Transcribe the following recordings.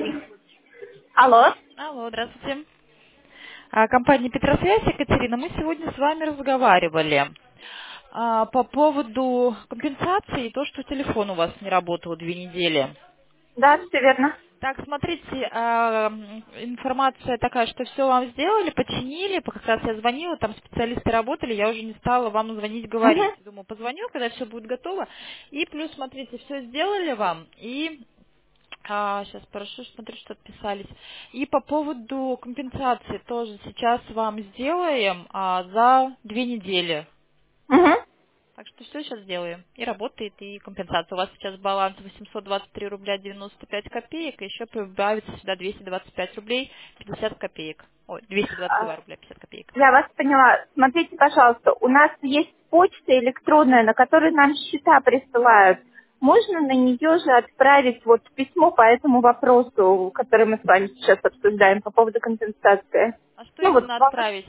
Алло. Алло, здравствуйте. Компания Петросвязь, Екатерина, мы сегодня с вами разговаривали по поводу компенсации и то, что телефон у вас не работал 2 недели. Да, все верно. Так, смотрите, информация такая, что все вам сделали, починили, как раз я звонила, там специалисты работали, я уже не стала вам звонить, Угу. говорить. Думаю, позвоню, когда все будет готово. И плюс, смотрите, все сделали вам, и сейчас прошу, смотрю, что отписались. И по поводу компенсации тоже сейчас вам сделаем за 2 недели. Угу. Так что все сейчас сделаем. И работает, и компенсация. У вас сейчас баланс 823 рубля 95 копеек, и еще прибавится сюда 225 рублей 50 копеек. Ой, 222 рубля 50 копеек. Я вас поняла. Смотрите, пожалуйста, у нас есть почта электронная, на которой нам счета присылают. Можно на нее же отправить вот письмо по этому вопросу, который мы с вами сейчас обсуждаем по поводу компенсации? А что Ну вот, именно отправить?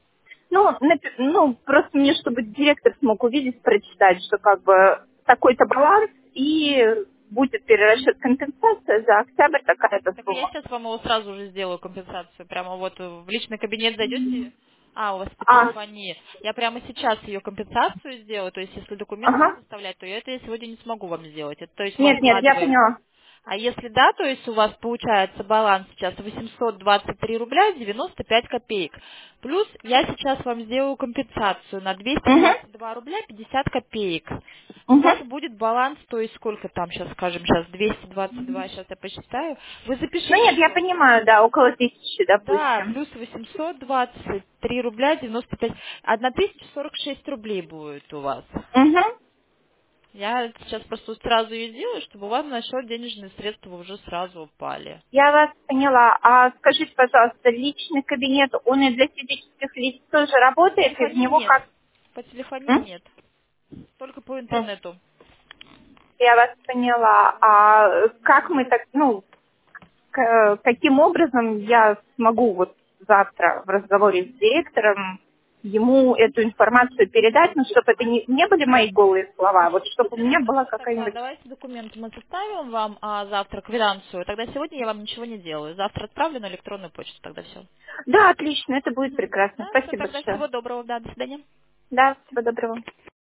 ну, просто мне, чтобы директор смог увидеть, прочитать, что как бы такой-то баланс и будет перерасчет компенсация за октябрь такая-то Так я сумма. сейчас вам его сразу же сделаю компенсацию. Прямо вот в личный кабинет зайдете. У вас по А, телефонии. Я прямо сейчас ее компенсацию сделаю. То есть, если документы ага. составлять, то это я сегодня не смогу вам сделать. Это, то есть, мы Нет, я откладываем. поняла. А если да, то есть у вас получается баланс сейчас 823 рубля 95 копеек. Плюс я сейчас вам сделаю компенсацию на Угу. 222 рубля 50 копеек. У Угу. вас будет баланс, то есть сколько там сейчас, скажем, сейчас 222, сейчас я посчитаю. Вы Ну запишите нет, я все. понимаю, да, около 1000, Да, допустим. плюс 823 рубля 95, 1046 рублей будет у вас. Угу. Я сейчас просто сразу ее делаю, чтобы у вас на счет денежные средства уже сразу упали. Я вас поняла. А скажите, пожалуйста, личный кабинет, он и для физических лиц тоже По работает, и в телефонии него нет. как... По телефонии М? нет. Только по М. интернету. Я вас поняла. А как мы так, ну, каким образом я смогу вот завтра в разговоре с директором ему эту информацию передать, ну, чтобы это не были мои голые слова, вот чтобы у меня была Хорошо, тогда какая-нибудь... давайте документы мы составим вам завтра квитанцию. Тогда сегодня я вам ничего не делаю. Завтра отправлю на электронную почту, тогда все. Да, отлично, это будет прекрасно. Да, все, Спасибо тогда большое. всего доброго, да, до свидания. Да, всего доброго.